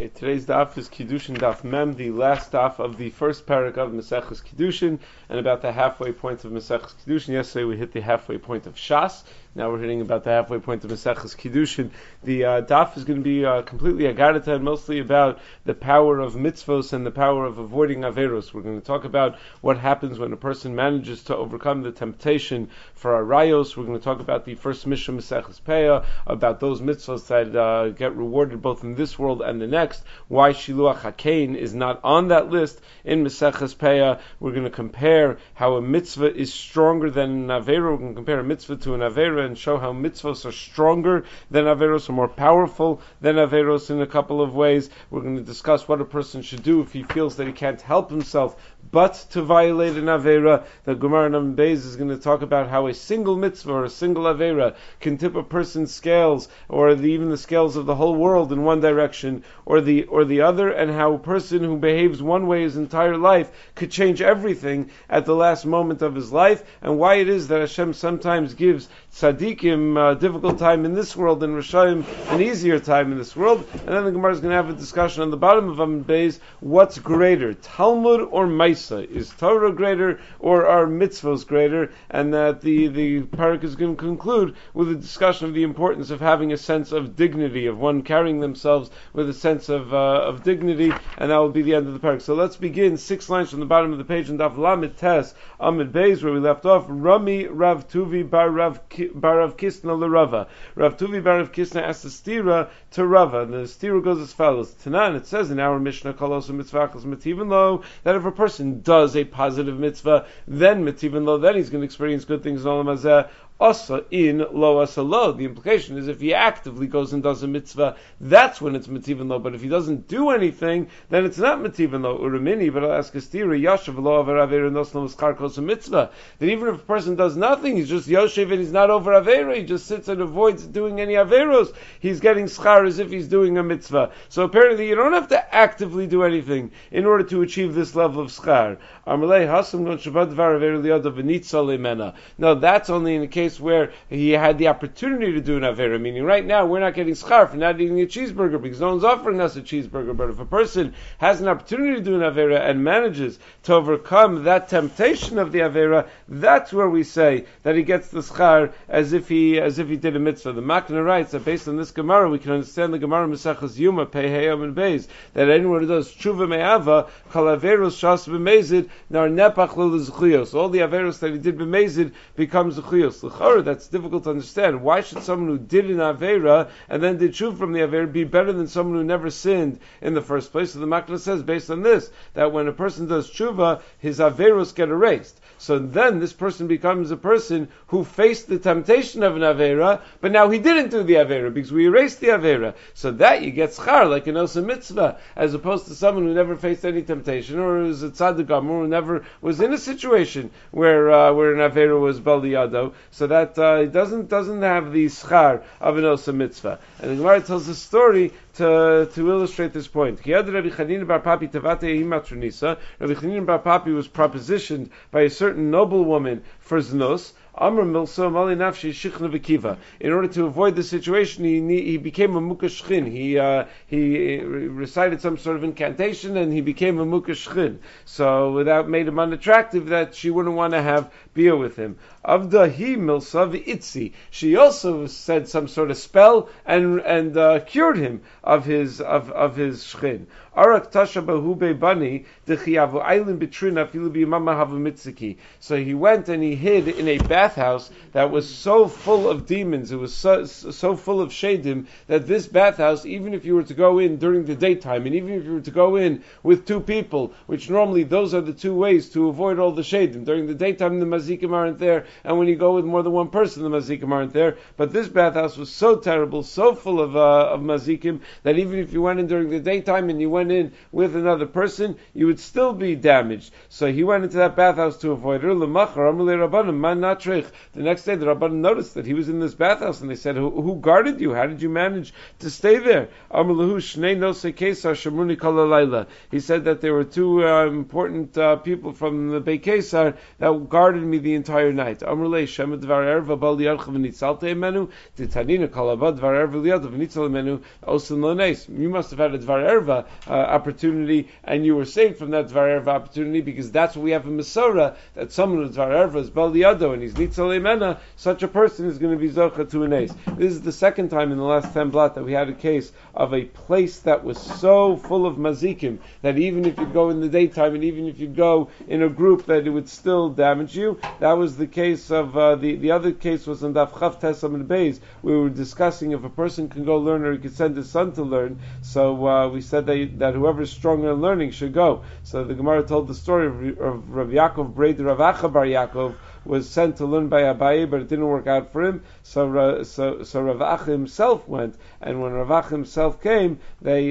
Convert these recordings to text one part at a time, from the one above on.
Okay, today's daf is Kiddushin Daf Mem, the last daf of the first parak of Maseches Kiddushin, and about the halfway point of Maseches Kiddushin. Yesterday we hit the halfway point of Shas. Now we're hitting about the halfway point of Maseches Kiddushin. The daf is going to be completely agarata and mostly about the power of mitzvos and the power of avoiding averos. We're going to talk about what happens when a person manages to overcome the temptation for arayos. We're going to talk about the first Mishnah Maseches Peah, about those mitzvos that get rewarded both in this world and the next. Why Shiluach HaKain is not on that list in Maseches Peah. We're going to compare how a mitzvah is stronger than an avera. We're going to compare a mitzvah to an avera and show how mitzvahs are stronger than averos, or more powerful than averos in a couple of ways. We're going to discuss what a person should do if he feels that he can't help himself but to violate an avera. The Gemara in Amud Beis is going to talk about how a single mitzvah or a single avera can tip a person's scales, or even the scales of the whole world in one direction or the other, and how a person who behaves one way his entire life could change everything at the last moment of his life, and why it is that Hashem sometimes gives tzaddikim a difficult time in this world and Rishayim an easier time in this world. And then the Gemara is going to have a discussion on the bottom of Amud Beis: what's greater, Talmud or Maisa? Is Torah greater or are mitzvos greater? And that the parak is going to conclude with a discussion of the importance of having a sense of dignity, of one carrying themselves with a sense of dignity, and that will be the end of the parak. So let's begin 6 lines from the bottom of the page in Daf Lamed Tes Amud Beis, where we left off. Rami Rav Tuvi bar Rav Kisna l'Rava. Rav Tuvi bar Rav Kisna asked the stira to Rava, and the stira goes as follows: Tanan, it says in our Mishnah, Kolosu mitzvachos mitivin lo, that if a person does a positive mitzvah, then mitivin lo, then he's going to experience good things in Olam Hazeh. Asa in lo asa lo. The implication is if he actively goes and does a mitzvah, that's when it's mitivin lo. But if he doesn't do anything, then it's not mitivin lo. Uramini, but I'll ask a stira, yashav lo aver avera nosno miskar kos a mitzvah. That even if a person does nothing, he's just yoshev and he's not over avera, he just sits and avoids doing any averos, he's getting schar as if he's doing a mitzvah. So apparently you don't have to actively do anything in order to achieve this level of schar. Now that's only in the case where he had the opportunity to do an avera, meaning right now we're not getting schar for not eating a cheeseburger because no one's offering us a cheeseburger. But if a person has an opportunity to do an avera and manages to overcome that temptation of the avera, that's where we say that he gets the schar as if he did a mitzvah. The Makna writes that based on this Gemara we can understand the Gemara Maseches Yuma Pei Amud Beis, that anyone who does tshuva me'ava kol averos shas b'mezid nar nepach lo l'zchiyos. All the averos that he did b'mezid becomes zchiyos. That's difficult to understand. Why should someone who did an avera and then did tshuva from the avera be better than someone who never sinned in the first place? So the Makna says, based on this, that when a person does tshuva, his averos get erased. So then this person becomes a person who faced the temptation of an avera, but now he didn't do the avera because we erased the avera. So that you get schar like an osa mitzvah, as opposed to someone who never faced any temptation, or is a tzaddik gamur who never was in a situation where an avera was bal yado. So that doesn't have the schar of an osa mitzvah. And the Gemara tells a story to illustrate this point. Rabbi Chanina bar Papi was propositioned by a certain noblewoman for znos. In order to avoid the situation, he became a mukashchin. He recited some sort of incantation, and he became a mukashchin. So that made him unattractive, that she wouldn't want to have bia with him. Avdahi milsav itzi. She also said some sort of spell and cured him of his shchin. Arak tasha bahube bani dechiyavu aylin bitrina filu biyamama havu mitziki. So he went and he hid in a bathhouse that was so full of demons, it was so full of shadim, that this bathhouse, even if you were to go in during the daytime, and even if you were to go in with 2 people, which normally those are the 2 ways to avoid all the shadim. During the daytime the mazikim aren't there, and when you go with more than 1 person the mazikim aren't there. But this bathhouse was so terrible, so full of mazikim, that even if you went in during the daytime and you went in with another person, you would still be damaged. So he went into that bathhouse to avoid her. The next day, the Rabbanan noticed that he was in this bathhouse, and they said, who guarded you? How did you manage to stay there? He said that there were two important people from the Beit Kesar that guarded me the entire night. You must have had a Dvar Erva opportunity, and you were saved from that Dvar Erva opportunity, because that's what we have in Masorah, that someone who's Dvar Erva is Bal Yado, and he's Nitzal Emena, such a person is going to be Zocha to an ace. This is the second time in the last 10 blat that we had a case of a place that was so full of mazikim that even if you go in the daytime and even if you go in a group that it would still damage you. That was the case of the other case was in Daf Chav Tesam and Beis. We were discussing if a person can go learn or he could send his son to learn. So we said that whoever is stronger in learning should go. So the Gemara told the story of Rav Yaakov Breder Rav Acha Bar Yaakov was sent to learn by Abaye, but it didn't work out for him. So Rav Acha himself went, and when Rav Acha himself came, they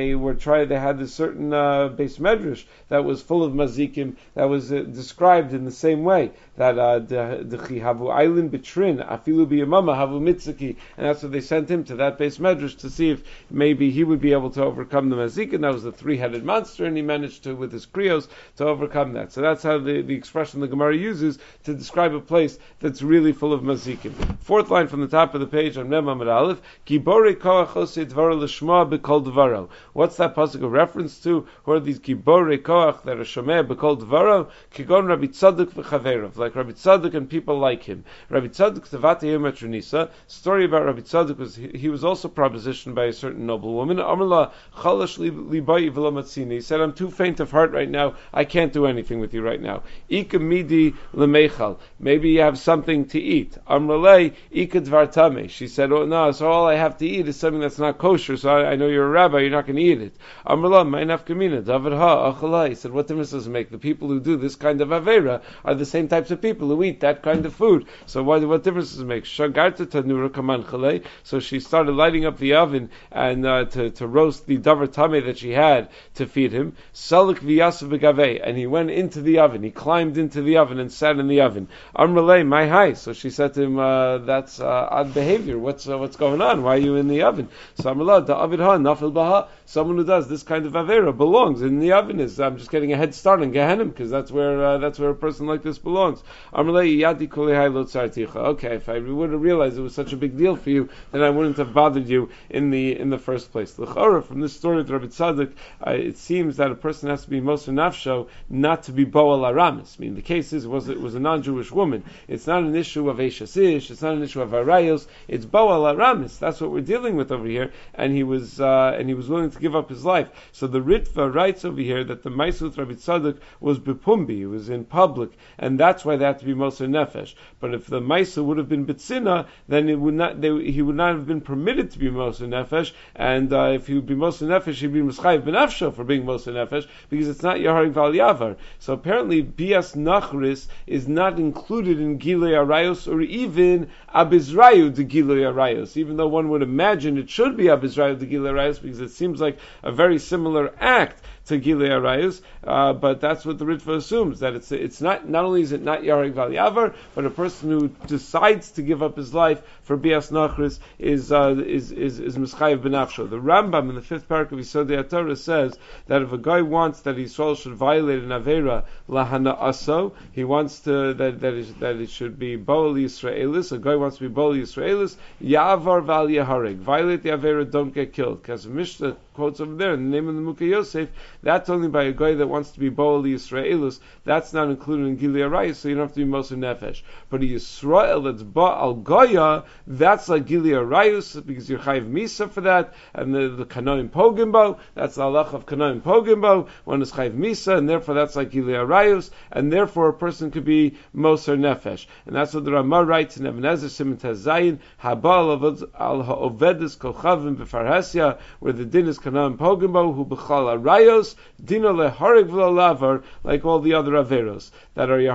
had this certain base medrash that was full of mazikim that was described in the same way, that the havu island betrin afilu biyamama havu mitzaki, and that's what they sent him to that base medrash to see if maybe he would be able to overcome the mazikim. That was the three-headed monster, and he managed to, with his krios, to overcome that. So that's how the expression the Gemara uses to describe a place that's really full of mazikim. Fourth line from the top of the page on Mem Amud Aleph, Gibore koach osei dvaro l'shma b'kol dvaro. What's that pasuk a reference to? Who are these Gibore koach that are shomeh b'kol dvaro? Kigon Rabbi Tzadok v'chaverov, like Rabbi Tzadok and people like him. Rabbi Tzadok tevatei matronisa. Story about Rabbi Tzadok was he was also propositioned by a certain noblewoman. Amrla chalash libai v'lo matzini. He said, I'm too faint of heart right now. I can't do anything with you right now. Ika midi lemechal. Maybe you have something to eat. Amralei ika dvar tameh. She said, oh no, so all I have to eat is something that's not kosher, so I know you're a rabbi, you're not going to eat it. Amrala ma'inaf kamina David ha achalai. He said, what difference does it make? The people who do this kind of avera are the same types of people who eat that kind of food. So what difference does it make? Shagarta tanura kaman chalei. So she started lighting up the oven and to roast the davar tameh that she had to feed him. Salik v'yasav v'gavei. And he went into the oven. He climbed into the oven and sat in the oven. Amralei, my hi. So she said to him, that's odd behavior. What's going on? Why are you in the oven? So Amralei, da avid ha nafil baha. Someone who does this kind of avera belongs in the oven. I'm just getting a head start on Gehenna, because that's where a person like this belongs. Amralei yadi kulei hai lo tzarticha. Okay, if I would have realized it was such a big deal for you, then I wouldn't have bothered you in the first place. L'chora, from this story of Rabbi Tzadok, it seems that a person has to be moser nafsho, not to be boal aramis. I mean, the case is it was a non-Jewish woman. It's not an issue of Eishes Ish, it's not an issue of Arayos, it's boal aramis. That's what we're dealing with over here, and he was willing to give up his life. So the Ritva writes over here that the Maisut Rabbi Tzadok was bepumbi, it was in public, and that's why they had to be moser nefesh. But if the Maisa would have been betzina, then he would not have been permitted to be moser nefesh, and if he would be moser nefesh, he'd be mischayiv benafsho for being moser nefesh, because it's not Yaharig Val Yavar. So apparently Bias Nachris is not included in Gilei Arayos, or even Abizrayu de Gilei Arayos, even though one would imagine it should be Abizrayu de Gilei Arayos, because it seems like a very similar act to Gilei Arayos, but that's what the Ritva assumes, that it's not only is it not Yaharig Val Yavar, but a person who decides to give up his life for Bias Nachris is Mischayev Benafsho. The Rambam in the 5th parak of Yisodei HaTorah says that if a guy wants that Yisrael should violate an Avera lahana aso, he wants to that it should be Boal Yisraelis. A guy wants to be Boal Yisraelis, Yavar Val Yaharig. Violate the Avera, don't get killed. Because Mishnah quotes over there in the name of the Mukha Yosef, that's only by a guy that wants to be Boal Yisraelis. That's not included in Gilei Arayos, so you don't have to be Moser Nefesh. But a Yisrael that's Ba'al Goya, that's like Gilei Arayos, because you're Chayiv Misa for that, and the Kanoim Pogimbo, that's the halach of Kanoim Pogimbo, one is Chayiv Misa, and therefore that's like Gilei Arayos, and therefore a person could be Moser Nefesh. And that's what the Ramah writes in Even Ezer Siman Tazayin, Habal al Ha'ovedis Kolchavim B'Farhasya, where the din is Kanoim Pogimbo, who B'chal Arayos, Dino leharig v'lo lavar, like all the other averos that are yaharig val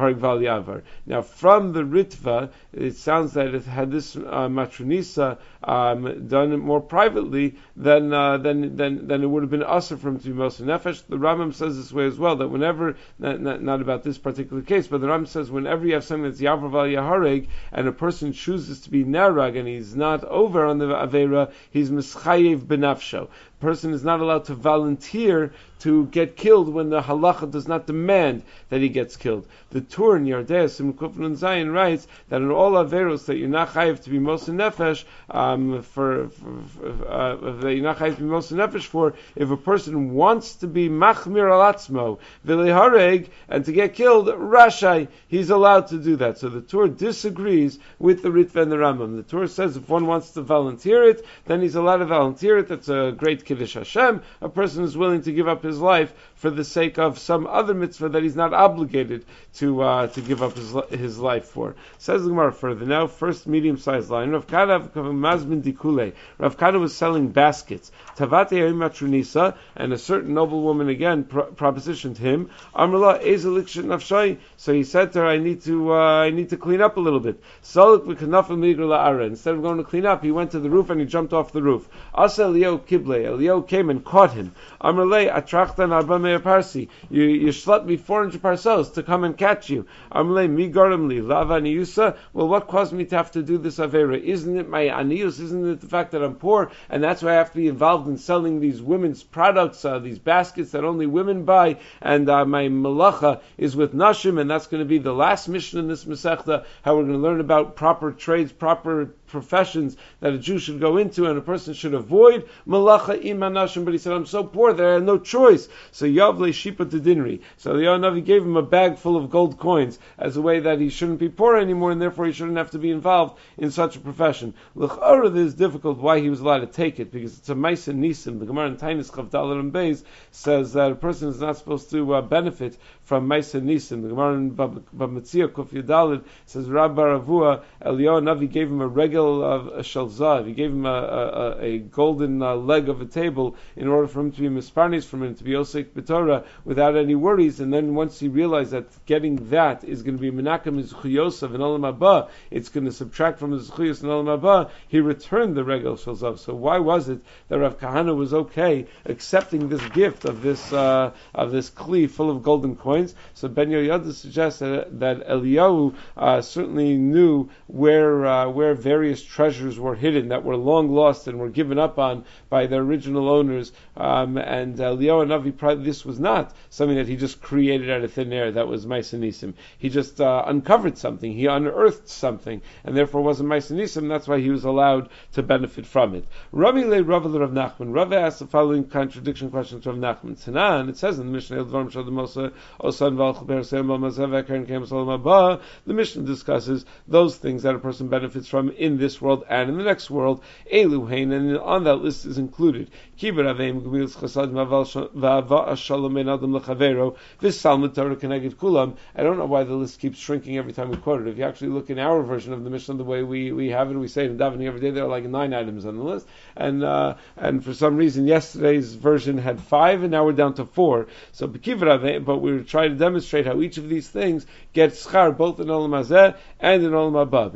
yavar. Now, from the Ritva, it sounds that it had this matronisa done it more privately, then it would have been usher for him to be Moser Nefesh. The Rambam says this way as well, that whenever, not about this particular case, but the Rambam says whenever you have something that's Yavar Val Yahareg, and a person chooses to be Nerag, and he's not over on the Avera, he's Mischayev Benafsho. Person is not allowed to volunteer to get killed when the halacha does not demand that he gets killed. The Tur in Yardei Simon Kufnun Zayin writes that in all averos that you're not chayiv to be Moser Nefesh that you're not chayiv to be Moser Nefesh for, if a person wants to be machmir al atzmo v'lehareg and to get killed, rashai, he's allowed to do that. So the Tur disagrees with the Ritva and the Rambam. The Tur says if one wants to volunteer it, then he's allowed to volunteer it. That's a great Kiddush Hashem. A person is willing to give up his life for the sake of some other mitzvah that he's not obligated to give up his life for. Says the Gemara further. Now, first medium-sized line. Rav Kada Mazmin Dikule. Rav Kada was selling baskets. Tavate Matrunisa, and a certain noblewoman again propositioned him. Amrla Ezelik Nafshai. So he said to her, I need to clean up a little bit. Salik v'kanafel migra la'ara. Instead of going to clean up, he went to the roof and he jumped off the roof. Asa Eliyahu Kible. Eliyahu came and caught him. Amrle Atrachtan Arba Meir Parsi. You schlepped me 400 parsos to come and catch you. Amrle Mi Garamli Lava Niusa. Well, what caused me to have to do this avera? Isn't it my anius? Isn't it the fact that I'm poor and that's why I have to be involved in selling these women's products, these baskets that only women buy, and my malacha is with nashim, and that's going to be the last mission in this Masechta, how we're going to learn about proper trades, proper professions that a Jew should go into and a person should avoid. Malacha iman nashim, but he said, I'm so poor that I have no choice. So Yavle Shipa Tedinri. So the Navi gave him a bag full of gold coins as a way that he shouldn't be poor anymore, and therefore he shouldn't have to be involved in such a profession. L'chara, this is difficult why he was allowed to take it, because it's a Maisa Nisim. The Gemara in Tainis Chavdalar and Beis says that a person is not supposed to benefit from Maisa Nisim. The Gemara in Bamitzia Kuf Yudalid says Rabbi Ravua, Eliyahu Navi gave him a regal of a shalzav. He gave him a golden leg of a table in order for him to be misparnis, from him to be osek b'torah without any worries. And then once he realized that getting that is going to be menachem his chuyosav in olam haba, it's going to subtract from his chuyos in olam haba, he returned the regal shalzav. So why was it that Rav Kahana was okay accepting this gift of this kli full of golden coins? So Ben Yoyada suggests that Eliyahu certainly knew where various treasures were hidden that were long lost and were given up on by their original owners. And Eliyahu Navi, this was not something that he just created out of thin air. That was Maisa Nisim. He just uncovered something. He unearthed something, and therefore wasn't Maisa Nisim. That's why he was allowed to benefit from it. Ravi le Rav Nachman. Rav asked the following contradiction questions from Nachman. Tanan, it says in the Mishnah, the Mishnah discusses those things that a person benefits from in this world and in the next world. Eluhain, and on that list is included I don't know why the list keeps shrinking every time we quote it. If you actually look in our version of the Mishnah, the way we have it, we say it in davening every day, there are like 9 items on the list, and for some reason yesterday's version had 5 and now we're down to 4. So but we were trying to demonstrate how each of these things gets schar both in Olam Hazeh and in Olam Haba.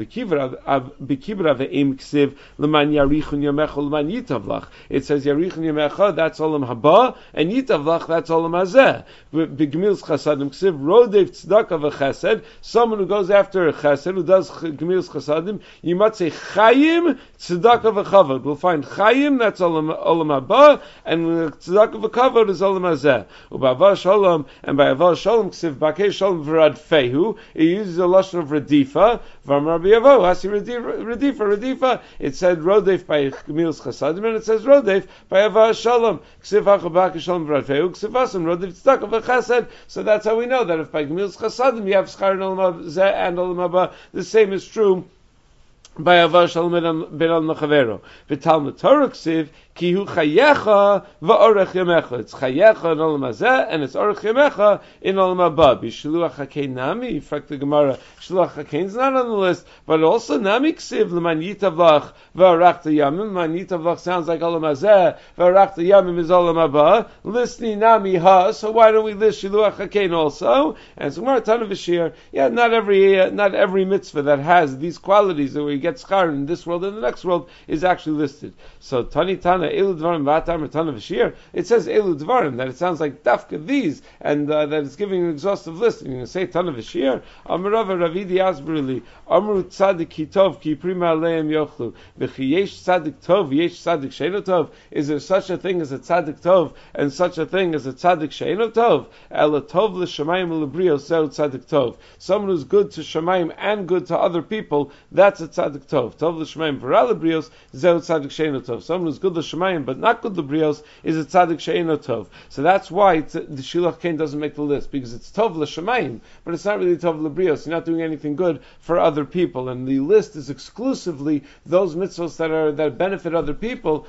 It says Yarichun Yamecha, that's Olam Haba, and Yitavlach, that's Olam Hazeh. B'Gemil's Chasadim Ksiv, Rodev Tzedakah v'Chesed, someone who goes after a Chesed, who does Gemil's Chasadim, you might say Chayim Tzedakah v'Chavod. We'll find Chayim, that's Olam Haba, and Tzedakah v'Chavod is Olam Hazeh. U'Ba'avah Shalom, and by Avah Shalom Ksiv, Bakei Shalom v'Rad Fehu, it uses a lashon of Radifa, V'Amar B'Yavo, Hasi Radifa, it said Rodef by Gemil's Chasadim, and it says Rodef by Avah Shalom. Ksiv Hachabak Shalom V'Radfeu, Ksiv Asam Rodef Tzedakah V'Chesed. So that's how we know that if by Gemil's Chasadim you have Schar in Olam Hazeh and Olam Haba, the same is true by Avash ben al Machavero. V'Talmud Torah ksiv ki hu chayecha va'orech yamecha. It's chayecha in olam hazeh and it's orech yamecha in olam haba. B'shluach hakein nami. In fact, the Gemara shluach hakein is not on the list, but also nami ksiv l'man yitavlach va'arachta yamim. Man yitavlach sounds like olam hazeh. Va'arachta yamim is olam haba. Listni nami ha. So why don't we list shluach hakein also? And so Gemara Tana v'shir. Yeah, not every mitzvah that has these qualities that we get schar in this world and the next world is actually listed. So Tani Tana Elu Dvarim V'Atam Tana V'Shir. It says Elu Dvarim, that it sounds like Dafka these, and that it's giving an exhaustive list. And you can say Tana V'Shir. Amarava Ravidi Asberili Amru Tzadik Kitov Ki Prima Aleim Yochlu V'Chi Yesh Tzadik Tov Yesh Tzadik Sheino Tov. Is there such a thing as a Tzadik Tov and such a thing as a Tzadik Sheino Tov? Ela Tov L'Shamayim L'Brios Zeu Tzadik Tov. Someone who's good to Shamayim and good to other people, that's a Tzadik Tov. Tov l'shemayim v'ra l'brios, zeu tzadik she'eino tov. Someone who's good l'shemayim but not good l'brios is a tzadik she'eino tov. So that's why the shilach kain doesn't make the list, because it's tov l'shemayim, but it's not really tov l'brios. You're not doing anything good for other people, and the list is exclusively those mitzvahs that benefit other people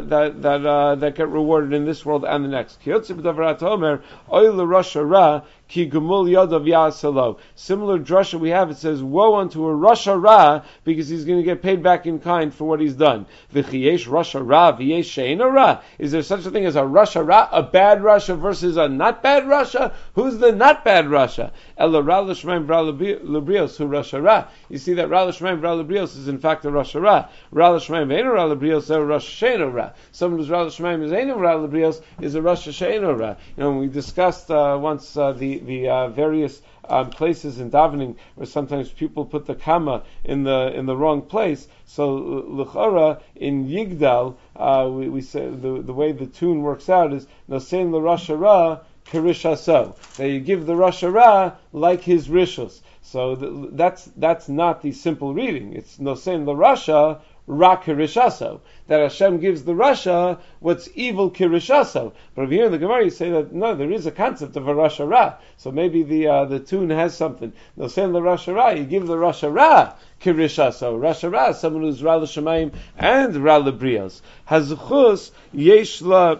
that get rewarded in this world and the next. Kiyotze b'davarat omer oy l'rosh hara ki gemul yodav ya'asalo. Similar drasha we have, it says, woe unto a Rosh Hara, because he's going to get paid back in kind for what he's done. V'chiyesh Rosh Hara, v'yesh she'eino ra. Is there such a thing as a Rosh Hara, a bad Rasha versus a not bad Rasha? Who's the not bad Rasha? Ela ra l'shemaim v'ra l'brios hu Rosh Hara. You see that ra l'shemaim v'ra l'brios is in fact a Rosh Hara. Ra l'shemaim v'eino ra l'brios is a Rosh she'eino ra. Someone who's ra l'shemaim is eino ra l'brios is a Rosh she'eino ra. You know, we discussed once the various places in davening where sometimes people put the kama in the wrong place. So l'chora in Yigdal, we say the way the tune works out is nosein l'Rosh Hara kirishaso, that you give the Rosh Hara like his rishos. So that's not the simple reading. It's nosein l'Rasha ra kirishaso, that Hashem gives the Rasha what's evil kirishaso. But over here in the Gemara you say that no, there is a concept of a Rasha Ra. So maybe the tune has something. No, saying the Rasha Ra, you give the Rasha Ra kirishaso. Rasha Ra is someone who's Ra l'Shamayim and Ra l'Brios. Hazuchus yesh la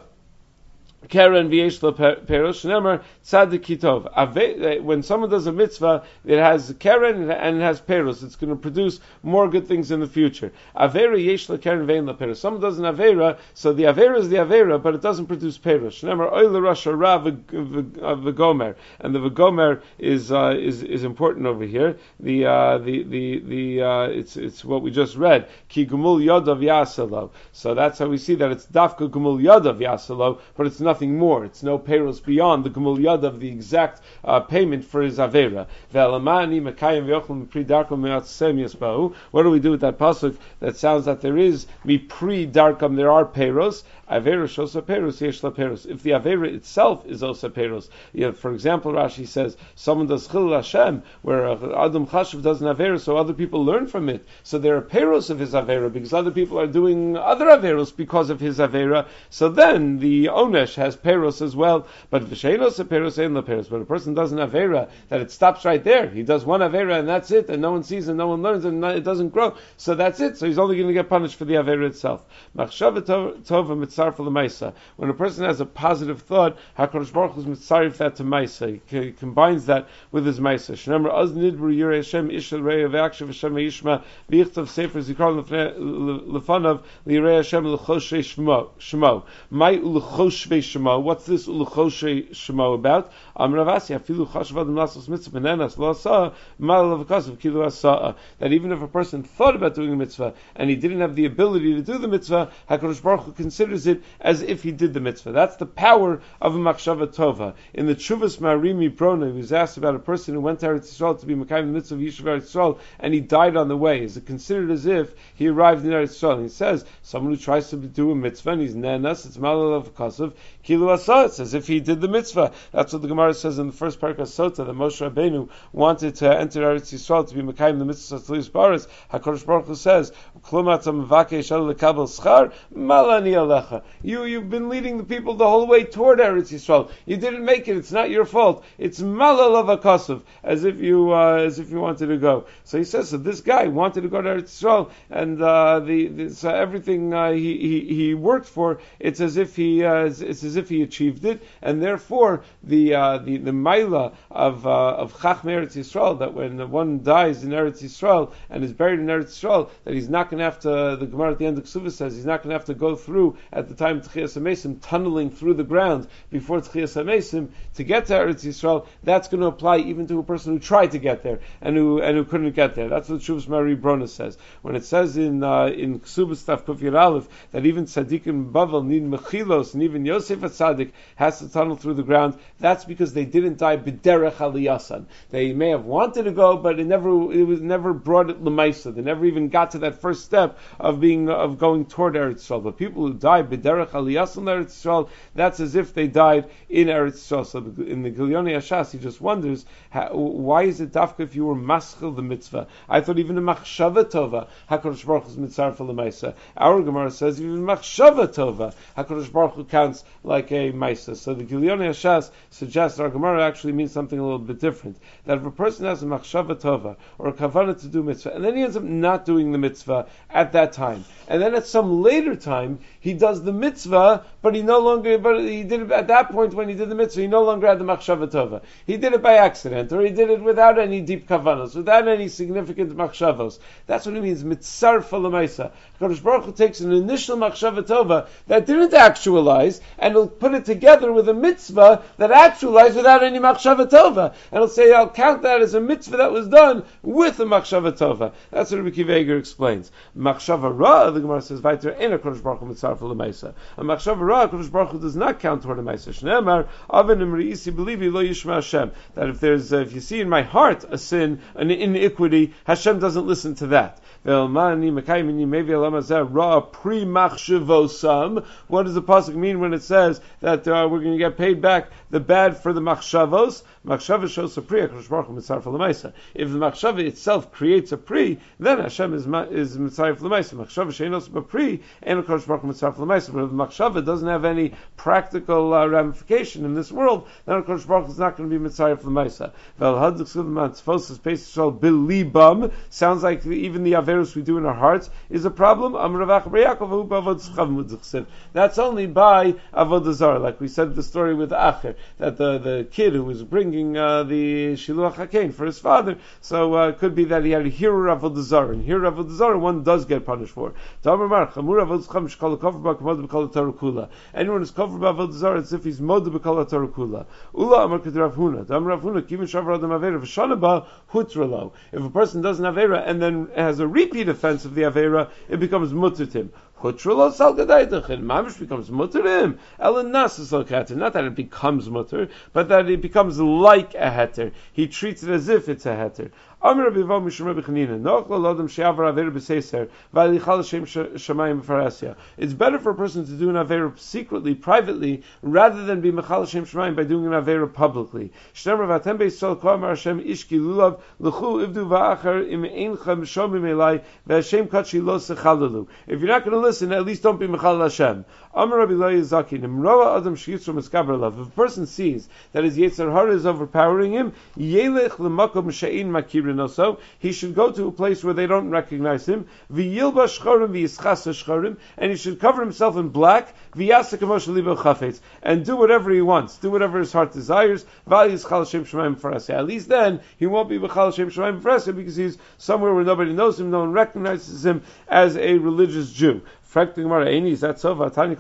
Karen v'yesh lo peros shnemer tzadik kitov. When someone does a mitzvah, it has Karen and it has peros. It's going to produce more good things in the future. Avera yesh lo Karen ve'en lo peros. Someone does an avera, so the avera is the avera, but it doesn't produce peros. Shnemer oy l'Rosh Hara v'gomer, and the v'gomer is important over here. It's what we just read. Ki gumul yodav yasalo. So that's how we see that it's dafka gumul yodav yasalo, but it's nothing more. It's no payrolls beyond the Gemul Yad of the exact payment for his Avera. What do we do with that pasuk that sounds that there is mi pri darkam, there are payrolls? Avera shosa payrolls, yesh la payrolls. If the Avera itself is also payrolls, for example, Rashi says someone does Chilul Hashem, where Adam Chashuv does an Avera, so other people learn from it. So there are payrolls of his Avera because other people are doing other Averos because of his Avera. So then the Onesh has peros as well, but v'sheinos a peros ein la peros. But a person does an avera that it stops right there. He does one avera and that's it, and no one sees and no one learns and it doesn't grow. So that's it. So he's only going to get punished for the avera itself. Machshava tova mitzaref l'maisa. When a person has a positive thought, HaKadosh Baruch Hu is mitzaref that to maisa. He combines that with his maisa. Shneimar az nidbru yirei Hashem ishel rei v'akshav Hashem yishma v'yichtav sefer zikaron lefanav lirei Hashem l'choshei shmo. Mai l'choshei shmo. What's this uluchoshe shemo about? Ravasi afilu chashvad lasos mitzvah benenas lo asa mal avkasav kilu asa. That even if a person thought about doing a mitzvah and he didn't have the ability to do the mitzvah, HaKadosh Baruch Hu considers it as if he did the mitzvah. That's the power of a machshava tova. In the Tshuvas Marimi Brona, he was asked about a person who went to Eretz Yisrael to be Mekayim the mitzvah of Yishuv Eretz Yisrael and he died on the way. Is it considered as if he arrived in Eretz Yisrael? And he says someone who tries to do a mitzvah and he's nenas, it's mal avkasav Kilu Asa, it's as if he did the mitzvah. That's what the Gemara says in the first parak of Sota, that Moshe Rabbeinu wanted to enter Eretz Yisrael to be Mekayim the mitzvah of Tzilis Baris. HaKadosh Baruch Hu says, You've been leading the people the whole way toward Eretz Yisrael. You didn't make it. It's not your fault. It's malal avakasuv, as if you wanted to go. So he says, so this guy wanted to go to Eretz Yisrael, and so everything he worked for, it's as if he achieved it, and therefore the maila of Chachmei Eretz Yisrael, that when one dies in Eretz Yisrael and is buried in Eretz Yisrael, that he's not going to have to. The Gemara at the end of Ksuvah says he's not going to have to go through at the time of Tchias HaMesim, tunneling through the ground before Tchias HaMesim to get to Eretz Yisrael. That's going to apply even to a person who tried to get there and who couldn't get there. That's what Shuvas Mari Brona says. When it says in Ksubah Stav Kuf Yud Aleph that even Tzaddikim Bavel need mechilos, and even Yosef HaTzadik has to tunnel through the ground, that's because they didn't die b'derech aliyasan. They may have wanted to go, but it was never brought it l'maisa. They never even got to that first step of going toward Eretz Yisrael. But people who die b'derech aliyasan Eretz Yisrael, that's as if they died in Eretz Yisrael. So in the Gilyonei Hashas, he just wonders, why is it dafka if you were maschil the mitzvah? I thought even a machshava tova, HaKadosh Baruch Hu is mitzvah for l'maisa. Our Gemara says even machshava tova, HaKadosh Baruch Hu counts like a maisa. So the Gilyonei Hashas suggests our Gemara actually means something a little bit different. That if a person has a machshava tova or a kavanah to do mitzvah, and then he ends up not doing the mitzvah at that time, and then at some later time he does the mitzvah, but he did it at that point when he did the mitzvah, he no longer had the machshava tova. He did it by accident, or he did it without any deep kavanos, without any significant machshavos. That's what it means, mitzar l'maisa. HaKadosh Baruch Hu takes an initial machshava tova that didn't actualize, and he'll put it together with a mitzvah that actualized without any machshava tova. And he'll say, I'll count that as a mitzvah that was done with a machshava tova. That's what Rabbi Akiva Eiger explains. Machshava ra, the Gemara says, Vaiter ein HaKadosh Baruch Hu mitzar l'maisa. A machshava ra, HaKadosh Baruch Hu does not count toward a maisa. Shneimar, Avin imri'isi belivi lo yishma Hashem. That if you see in my heart a sin, an iniquity, Hashem doesn't listen to that. What does the pasuk mean when it says that we're going to get paid back the bad for the machshavos? Machshava shows a pri. If the machshava itself creates a pri, then Hashem is mitzaref l'maisa. Machshava sheinos b'pri, and HaKadosh Baruch Hu mitzaref l'maisa. But if the machshava doesn't have any practical ramification in this world, then HaKadosh Baruch Hu is not going to be mitzaref l'maisa. Sounds like even the averus we do in our hearts is a problem. That's only by avodah zarah. Like we said the story with Acher, that the kid who was bringing the shiluach hakein for his father, so it could be that he had a hearer avodah zarah, and hearer avodah zarah one does get punished for. Anyone who's covered by avodah zarah, it's if he's moed b'kol Torah kula. Ula amar k'd Rav Huna. Rav Huna kivin shavar adam avera v'shana ba hutra lo. If a person does an avera and then has a repeat offense of the avera, it becomes mutter to him. Hutralo sal gadaydachin. Mamish becomes mutter to him. Elanas is like heter. Not that it becomes mutter, but that it becomes like a heter. He treats it as if it's a heter. It's better for a person to do an avera secretly, privately, rather than be mechal Hashem shemayim by doing an avera publicly. If you're not going to listen, at least don't be mechal Hashem. If a person sees that his Yetzer Hara is overpowering him, also, he should go to a place where they don't recognize him, and he should cover himself in black, and do whatever he wants, do whatever his heart desires. At least then, he won't be because he's somewhere where nobody knows him, no one recognizes him as a religious Jew. Someone who's not concerned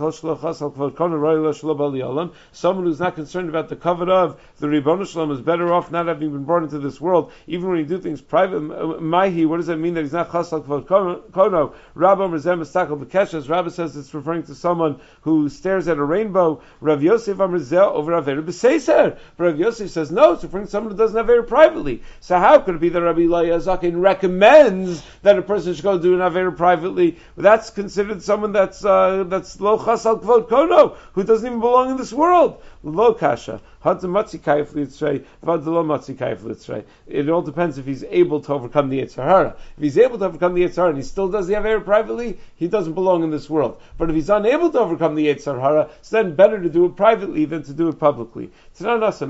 about the covet of the Ribbon Shalom is better off not having been born into this world, even when you do things private. Mahi, what does that mean that he's not chasal kvod kono? Rabbi Merzem Estakel Bekeshes. Rabbi says it's referring to someone who stares at a rainbow. Rav Yosef Amrzel over Avera B'Seiser. But Rav Yosef says no, it's referring to someone who doesn't have Avera privately. So how could it be that Rabbi Eliezer Zaken recommends that a person should go do an Avera privately? That's considered with someone that's lo chasal kvod kono, who doesn't even belong in this world. Lo kasha. It all depends if he's able to overcome the Yetzer Hara. If he's able to overcome the Yetzer Hara and he still does the Avera privately, he doesn't belong in this world. But if he's unable to overcome the Yetzer Hara, it's then better to do it privately than to do it publicly. A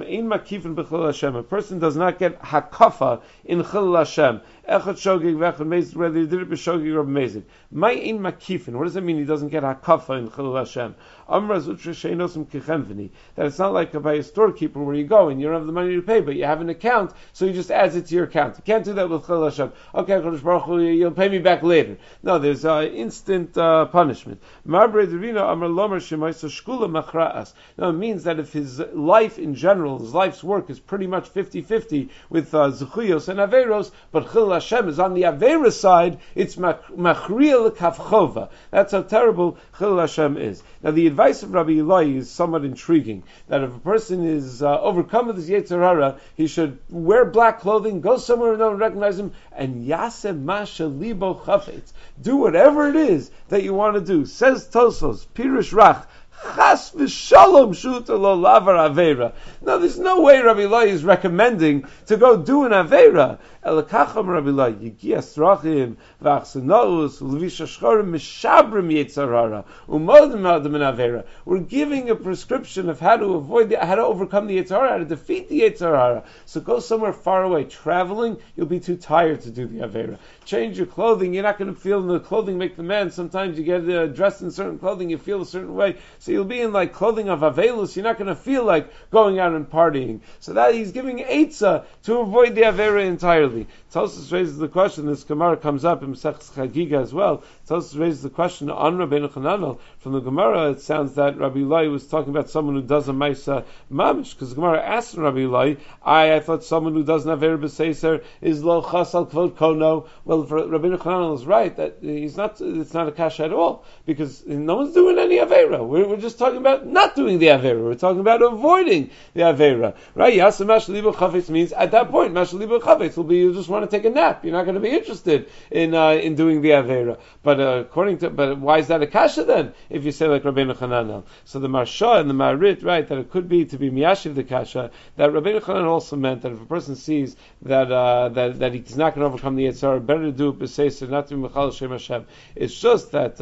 person does not get hakafa in Chilul Hashem. Echad shogig v'echad mezid, whether he did it b'shogig or b'mezid. My ein makifin. What does it mean he doesn't get hakafa in Chilul Hashem? Amra zutra sheinosim kichemvini. That it's not like by a storekeeper where you go and you don't have the money to pay, but you have an account, so he just adds it to your account. You can't do that with Chilul Hashem. Okay, Kodesh Baruch Hu, you'll pay me back later. No, there's instant punishment. Marbre derina amar lomer shemaisa shkula machra'as. Now it means that if his life in general, his life's work is pretty much 50-50 with zechuyos and averos, but Chilul Hashem is on the Avera side, it's machriya l'kavchova. That's how terrible Chilul Hashem is. Now the advice of Rabbi Eloi is somewhat intriguing, that if a person is overcome with his Yetzer Hara, he should wear black clothing, go somewhere where no one recognize him, and yaseh masha libo chafetz. Do whatever it is that you want to do. Says Tosos, Pirush Rach, Chas v'shalom shuta lo lavar avera. Now, there's no way Rabbi Eloi is recommending to go do an avera. Elakacham Rabbi Eloi, Yigia Strachim, V'achsenaus, L'visha Shchorim, Mishabrim Yetzer Hara, Umodim Adam in avera. We're giving a prescription of how to avoid, how to overcome the Yetzer Hara, how to defeat the Yetzer Hara. So go somewhere far away. Traveling, you'll be too tired to do the avera. Change your clothing. You're not going to feel the clothing make the man. Sometimes you get dressed in certain clothing, you feel a certain way. So you'll be in like clothing of avelus. You're not going to feel like going out and partying. So that he's giving eitzah to avoid the avera entirely. Tosfos raises the question. This Gemara comes up in Maseches Chagiga as well. Tosfos raises the question on Rabbeinu Chananel. From the Gemara, it sounds that Rabbi Eloi was talking about someone who does a Maisa Mamish, because the Gemara asked Rabbi Eloi, I thought someone who does an avera b'seiser is lo chasal kvod kono. Well, for Rabbeinu Chananel is right that it's not a kasha at all, because no one's doing any avera. We're just talking about not doing the avera. We're talking about avoiding the avera, right? Yasa mash libo chavetz means at that point mash libo chavetz will be you just want to take a nap. You're not going to be interested in doing the avera. But why is that a kasha then? If you say like Rabbeinu Chananel, so the Marsha and the Marit, right, that it could be to be miyashiv the kasha. That Rabbeinu Chananel also meant that if a person sees that he's not going to overcome the Yetzer Hara, better to do it b'seiser, not to be mechal Shem Hashem. It's just that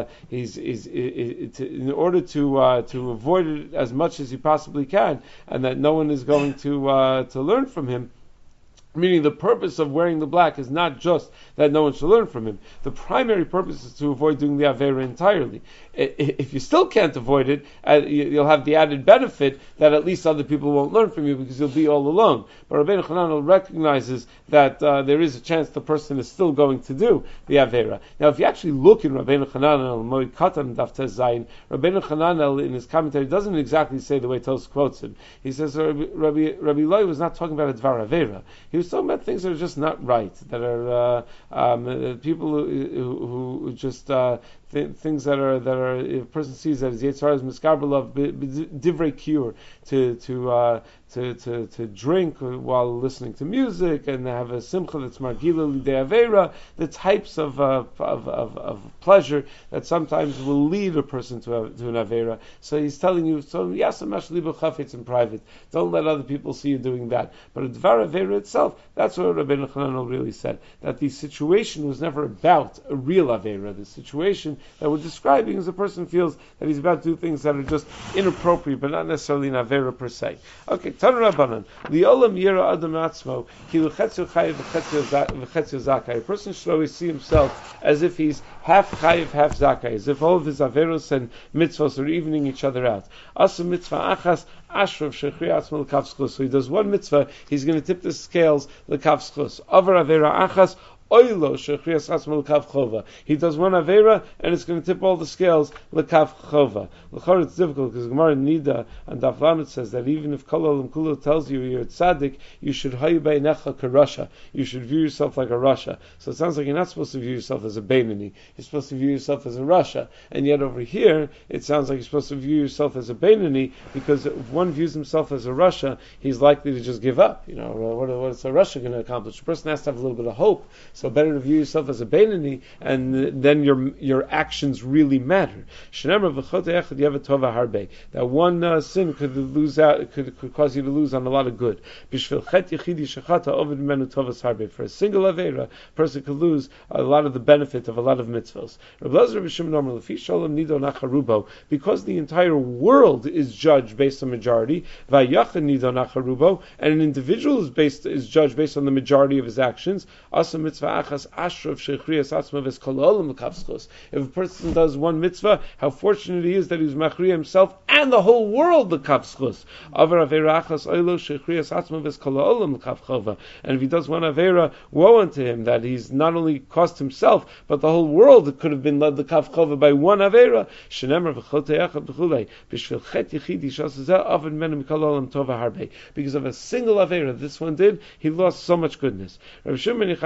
in order to avoid it as much as he possibly can, and that no one is going to learn from him. Meaning the purpose of wearing the black is not just that no one should learn from him. The primary purpose is to avoid doing the Avera entirely. If you still can't avoid it, you'll have the added benefit that at least other people won't learn from you because you'll be all alone. But Rabbeinu Chananel recognizes that there is a chance the person is still going to do the Avera. Now, if you actually look in Rabbeinu Chananel, Moed Katan Daf Tes Zayin, Rabbeinu Chananel in his commentary doesn't exactly say the way Tos quotes him. He says Rabbi Eloi was not talking about a Dvar Avera. He was talking about things that are just not right, that are people who just things that are if a person sees that his Yetzer Hara is miskabel of divrei cure to drink while listening to music and have a simcha that's margila lidei avera, the types of pleasure that sometimes will lead a person to an avera. So he's telling you, so yasamash libo chafetz in private. Don't let other people see you doing that. But a dvar avera itself, that's what Rabbeinu Chananel really said, that the situation was never about a real avera. The situation that we're describing is a person feels that he's about to do things that are just inappropriate, but not necessarily an avera per se. Okay, Tanu Rabbanan, Liolam Yira Adam Atzmo, Kilu Chetzu Chayiv V'Chetzu Zakai. A person should always see himself as if he's half Chayiv, half Zakai, as if all of his averos and mitzvos are evening each other out. Asu mitzvah achas, Ashrav Shechri Atzmo L'Kav Schus. So he does one mitzvah, he's going to tip the scales L'Kav Schus. Avar Avera achas, Oilo shechrias atzmo l'kav chova. He does one avera and it's going to tip all the scales l'kav chova. L'chor it's difficult because Gemara Nida and Daf Lamed says that even if Kol Olam Kulo tells you you're a tzaddik, you should hayu beinecha karasha. You should view yourself like a rasha. So it sounds like you're not supposed to view yourself as a beinoni. You're supposed to view yourself as a rasha. And yet over here it sounds like you're supposed to view yourself as a beinoni, because if one views himself as a rasha, he's likely to just give up. What's a rasha going to accomplish? A person has to have a little bit of hope. So better to view yourself as a Beinani, and then your actions really matter. That one sin could cause you to lose on a lot of good. For a single Avera, a person could lose a lot of the benefit of a lot of mitzvahs. Because the entire world is judged based on majority, and an individual is judged based on the majority of his actions. If a person does one mitzvah, how fortunate he is that he's machriya himself and the whole world the kafschus. And if he does one avera, woe unto him that he's not only cost himself, but the whole world could have been led the kafchova by one avera. Because of a single avera this one did, he lost so much goodness. Even if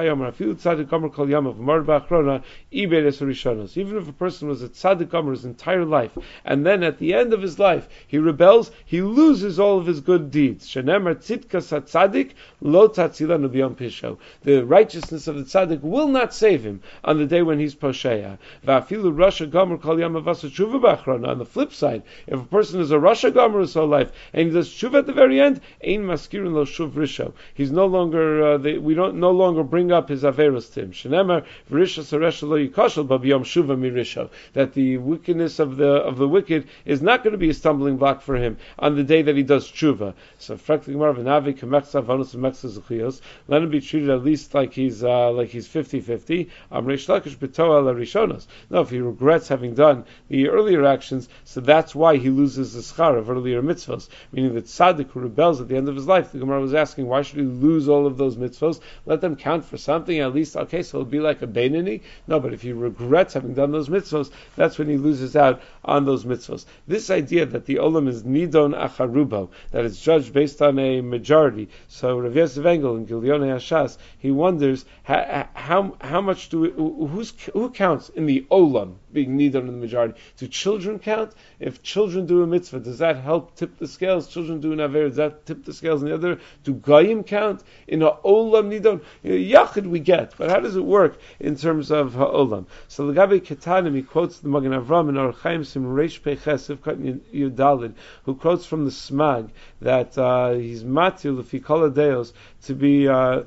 a person was a tzaddik gomer his entire life, and then at the end of his life he rebels, he loses all of his good deeds. The righteousness of the tzaddik will not save him on the day when he's posheya. On the flip side, if a person is a rasha gomer his whole life and he does tshuva at the very end, he's no longer we don't no longer bring up his averos to him. That the wickedness of the wicked is not going to be a stumbling block for him on the day that he does tshuva. So let him be treated at least like he's 50-50. No, if he regrets having done the earlier actions, so that's why he loses the schar of earlier mitzvahs. Meaning that tzaddik who rebels at the end of his life, the Gemara was asking, why should he lose all of those mitzvahs? Let them count for something at least. Okay, so it'll be like a beinani. No, but if he regrets having done those mitzvahs, that's when he loses out on those mitzvahs. This idea that the olam is nidon acharubo, that it's judged based on a majority. So Rav Yosef Engel in Gilyonei Hashas, he wonders how much who counts in the olam being nidon in the majority? Do children count? If children do a mitzvah, does that help tip the scales? Children do an aver, does that tip the scales? And the other, do goyim count? In a olam nidon, yachid we get, but how does it work in terms of ha'olam? So Lagabe Ketanim, he quotes the Magen Avram in Orach Chaim Sim Reish Peiches Yudalid, who quotes from the Smag that he's matir lefi kol hadeos to be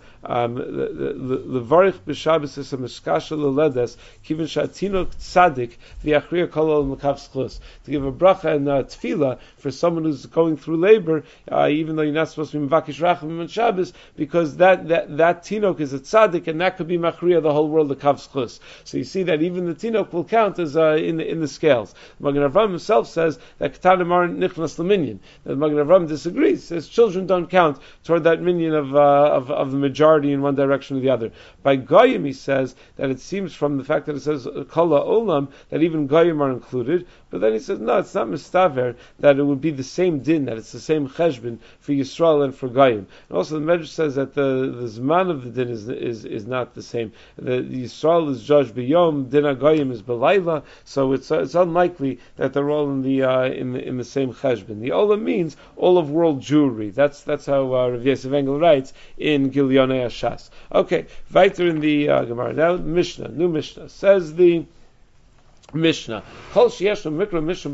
levarich b'Shabbos es hamishkasha leledes kivin shatinok tzadik v'yachriya kol olam l'kav schus, to give a bracha and tefillah for someone who's going through labor, even though you're not supposed to be mevakish rachamim on Shabbos, because that tinok is a tzadik and that could be machriya the whole world l'kav schus. So you see that even the tinok will count as in the scales. Magen Avram himself says that ketanim aren't nichnas l'minyan. That Magen Avram disagrees, says children don't count toward that minyan of the majority in one direction or the other. By goyim, he says that it seems from the fact that it says kol ha'olam that even goyim are included. But then he says no, it's not mistaver that it would be the same din, that it's the same cheshbon for Yisrael and for goyim. And also the Medrash says that the zman of the din is not the same. The Yisrael is judged b'yom, din goyim is b'layla. So it's unlikely that they're all in the same cheshbon. The olam means all of world Jewry. That's how Rav Yosef Engel writes in Gilyonei Hashas. Okay, weiter in the Gemara. Now new Mishnah. Says the Mishnah, someone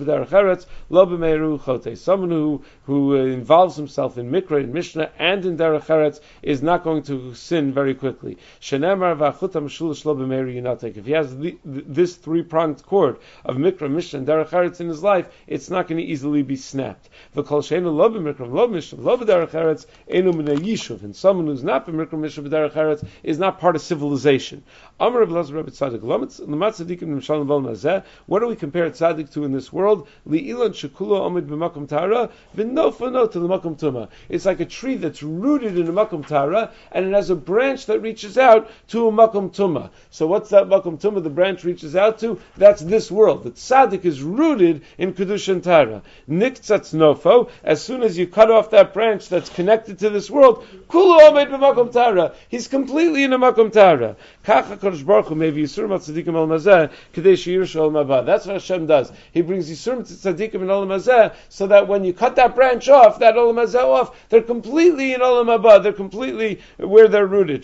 who involves himself in mikra, in Mishnah, and in derech eretz is not going to sin very quickly. If he has this three-pronged cord of mikra, Mishnah, and derech eretz in his life, it's not going to easily be snapped. And someone who's not b'mikra, Mishnah, b'derech eretz is not part of civilization. What do we compare tzaddik to in this world? Li'ilan shekulo omid b'makom tara v'nofano to the makom tuma. It's like a tree that's rooted in a makom tara, and it has a branch that reaches out to a makom tuma. So what's that makom tuma the branch reaches out to? That's this world. The tzaddik is rooted in kedusha and tara. Niktzatz nofo, as soon as you cut off that branch that's connected to this world, kulo omid b'makom tara. He's completely in a makom tara. Kacha kodesh baruch hu maybe yisurim al tzaddikim al mazeh kadei sheyirshu Olam Haba. That's what Hashem does. He brings Yisurim to tzaddikim in Olam Hazeh, so that when you cut that branch off, that Olam Hazeh off, they're completely in Olam Haba. They're completely where they're rooted.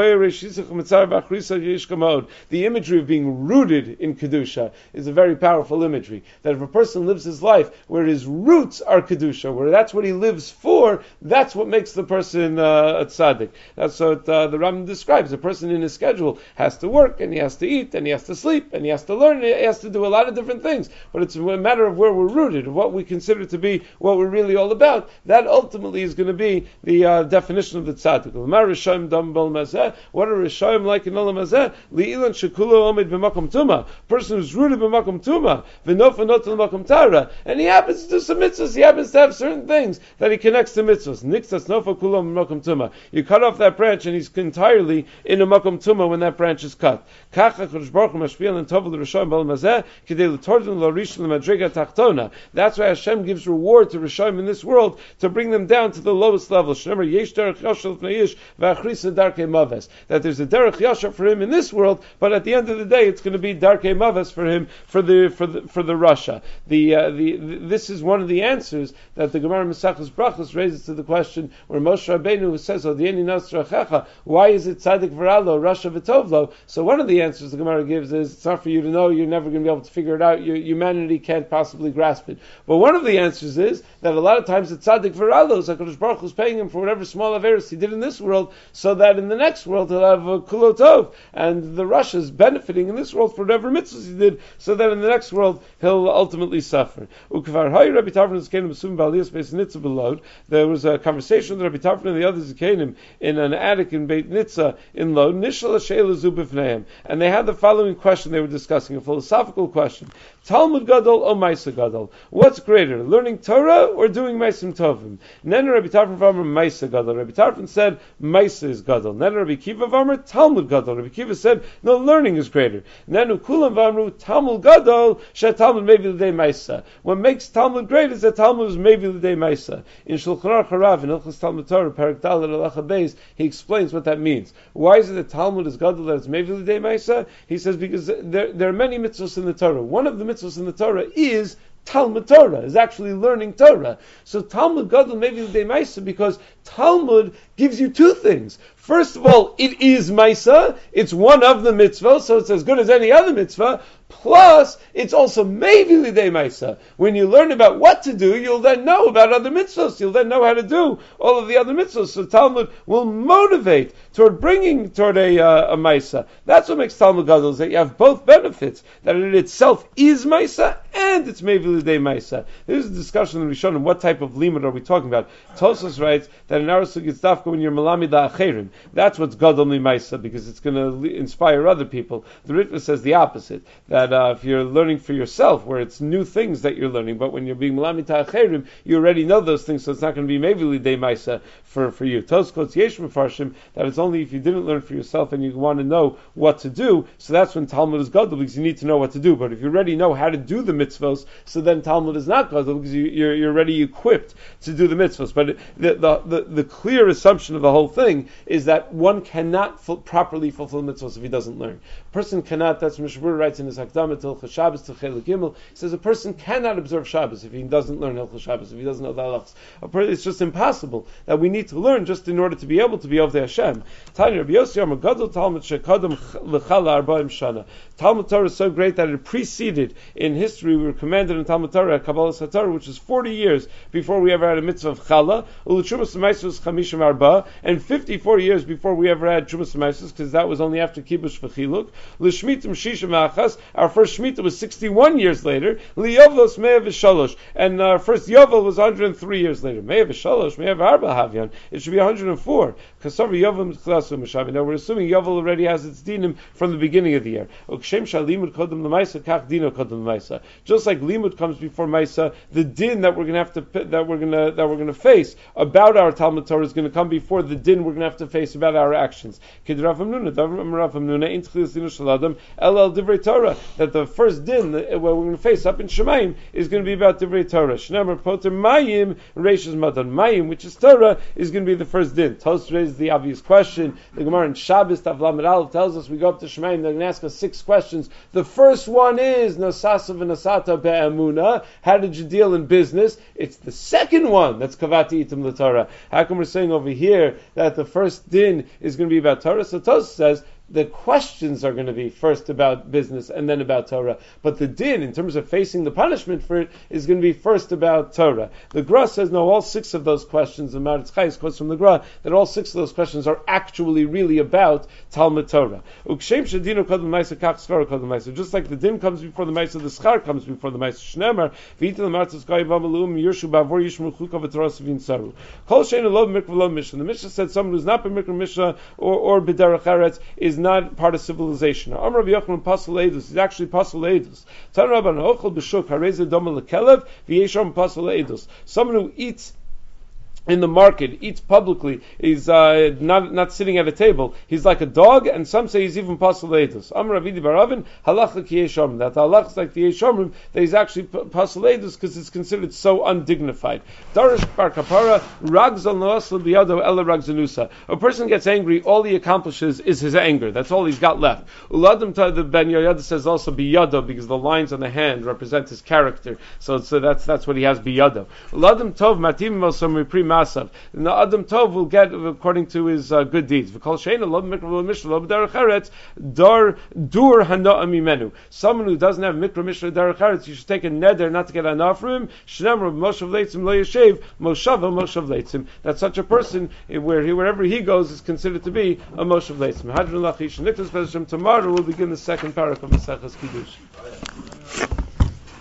The imagery of being rooted in Kedusha is a very powerful imagery. That if a person lives his life where his roots are Kedusha, where that's what he lives for, that's what makes the person a tzaddik. That's what the Rambam describes. A person in his schedule has to work, and he has to eat, and he has to sleep, and he has to learn, and he has to do a lot of different things. But it's a matter of where we're rooted, of what we consider to be what we're really all about. That ultimately is going to be the definition of the tzaddik. What are Rishayim like in Olam Hazeh? Li'ilan shekulo omid b'makom tuma. Person who's rooted b'makom tuma, v'nofa not l'makom tara, and he happens to do some mitzvahs. He happens to have certain things that he connects to mitzvahs. Nixas nofa kulo b'makom tuma. You cut off that branch, and he's entirely in a makom tuma when that branch is cut. Kacha Kadosh Baruch Hu mashpiel and tov l'Rishayim b'Olam Hazeh kidei l'tordon l'rish l'madrega tachtona. That's why Hashem gives reward to Rishayim in this world to bring them down to the lowest level. Shneimar yesh derech yashar l'fnei ish v'achrisa darkei maves. That there's a derech yashar for him in this world, but at the end of the day, it's going to be darkei maves for him for the Rasha. This is one of the answers that the Gemara Mesachos Brachos raises to the question where Moshe Rabbeinu says, "Odieni nasrachecha." Why is it tzaddik v'ralo, Rasha v'tovlo? So one of the answers the Gemara gives is it's not for you to know. You're never going to be able to figure it out. Humanity can't possibly grasp it. But one of the answers is that a lot of times it's tzaddik v'ralo. So HaKadosh Baruch Hu is paying him for whatever small averis he did in this world, so that in the next world he'll have a kulotov, and the Rasha is benefiting in this world for whatever mitzvahs he did, so that in the next world he'll ultimately suffer. There was a conversation with Rabbi Tarfon and the others Zikanim in an attic in Beit Nitza in Lod, and they had the following question they were discussing, a philosophical question. Talmud Gadol or Maisa Gadol? What's greater, learning Torah or doing Maisim Tovim? Nenu Rabbi Tarfon v'amar Maisa Gadol. Rabbi Tarfon said Maisa is Gadol. Nenu Rabbi Kiva v'amar Talmud Gadol. Rabbi Kiva said no, learning is greater. Nenu Kulam v'amru Talmud Gadol she Talmud maybe l'dei Maisa. What makes Talmud great is that Talmud is maybe l'dei Maisa. In Shulchan Aruch Harav in Hilchos Talmud Torah Perek Daled Halacha Beis he explains what that means. Why is it that Talmud is Gadol, that it's maybe l'dei Maisa? He says because there are many mitzvahs in the Torah. One of the mitzvahs in the Torah is Talmud Torah, is actually learning Torah. So Talmud Gadol maybe l'dei Maisa because Talmud gives you two things. First of all, it is Maisa, it's one of the mitzvahs, so it's as good as any other mitzvah. Plus, it's also maybe l'dei Maisa. When you learn about what to do, you'll then know about other mitzvahs. You'll then know how to do all of the other mitzvahs. So Talmud will motivate toward bringing toward a Maisa. That's what makes Talmud Gadol, is that you have both benefits. That it itself is Maisa, and it's maybe l'dei Maisa. There's a discussion in Rishonim, what type of limud are we talking about? Tosfos writes that in our sugya it's dafka when you're malamid la'acherim. That's what's Gadol Maisa, because it's going to inspire other people. The Ritva says the opposite, that if you're learning for yourself, where it's new things that you're learning, but when you're being malamid ta'acherim, you already know those things, so it's not going to be maybe l'dei Maisa for you. Tosfos yesh mefarshim that it's only if you didn't learn for yourself and you want to know what to do, so that's when Talmud is Gadol, because you need to know what to do. But if you already know how to do the mitzvahs, so then Talmud is not Gadol, because you're already equipped to do the mitzvahs. But the clear assumption of the whole thing is that one cannot properly fulfill mitzvahs if he doesn't learn. A person cannot, that's what Mishabur writes in his Hakdama to Hilchos Shabbos to Chelik Gimel, he says a person cannot observe Shabbos if he doesn't learn Hilchos Shabbos, if he doesn't know the halachos. It's just impossible, that we need to learn just in order to be able to be of the Hashem. Talmud Torah is so great that it preceded in history. We were commanded in Talmud Torah, Kabbalas HaTorah, which is 40 years before we ever had a mitzvah of Chala, and 54 years before we ever had Trumas Maisos, because that was only after Kibush V'chiluk. L'shmitim Shisha Ma'achas, our first Shemitah was 61 years later. L'yovlos Me'av V'shalosh, and our first Yovel was 103 years later. Me'av V'shalosh, Me'av Arba Havyan, it should be 104. Kasav Yovel M'tchlasu M'shavim. Now we're assuming Yovel already has its dinim from the beginning of the year. Ukshem Shalimud Kodem L'maisa, Kach Dino Kodem L'maisa. Just like Limud comes before Maisa, the din that we're going to have to face about our Talmud Torah is going to come before the din we're going to have to face face, about our actions. That the first din that we're going to face up in Shemaim is going to be about Divrei Torah. Shneimar Poter Mayim Reishis Madan. Mayim, which is Torah, is going to be the first din. Tos raises the obvious question. The Gemara in Shabbos Tav Lamed Aleph tells us we go up to Shemaim, they're going to ask us 6 questions. The first one is Nasasa v'Nasata be'amuna. How did you deal in business? It's the second one that's Kavati Itim l'Torah. How come we're saying over here that the first din is going to be about Torah? So Tos says the questions are going to be first about business and then about Torah. But the din, in terms of facing the punishment for it, is going to be first about Torah. The Gra says, no, all 6 of those questions, the Maritz Chayes quotes from the Gra, that all 6 of those questions are actually really about Talmud Torah. Just like the din comes before the Maisa, the Schar comes before the Maisa. Shneimar, v'ita l'martzis gai v'amalum, yirshu ba'avor yishmu chuka v'torah savin saru. Kol shein lov mikra v'lov mishnah. The Mishnah said someone who's not b'mikra mishnah or b'derech eretz is not part of civilization. Amar Rabbi Yochanan Pasal Eidus is actually Pasal Eidus. Tan Rabban Ochel b'shuk hareze doma lekelev v'yesham Pasal Eidus. Someone who eats in the market, eats publicly, is not sitting at a table. He's like a dog, and some say he's even Pasal Eidus. Amar Ravidi Baravin halacha ki yeshomrim. That the halacha is like the yeshomrim, that he's actually Pasal Eidus because it's considered so undignified. Darish bar kapara ragzal noasel biyado ela ragzanusa. A person gets angry, all he accomplishes is his anger. That's all he's got left. Uladim the Ben Yoyada says also biyado because the lines on the hand represent his character. So that's what he has biyado. Uladim tov matim mosam reprim masav. And the Adam Tov will get according to his good deeds. Someone who doesn't have mikra mishra derech eretz, you should take a neder not to get enough for him. That such a person, wherever he goes, is considered to be a moshav leitzim. Tomorrow we'll begin the second parak of Maseches Kiddushin.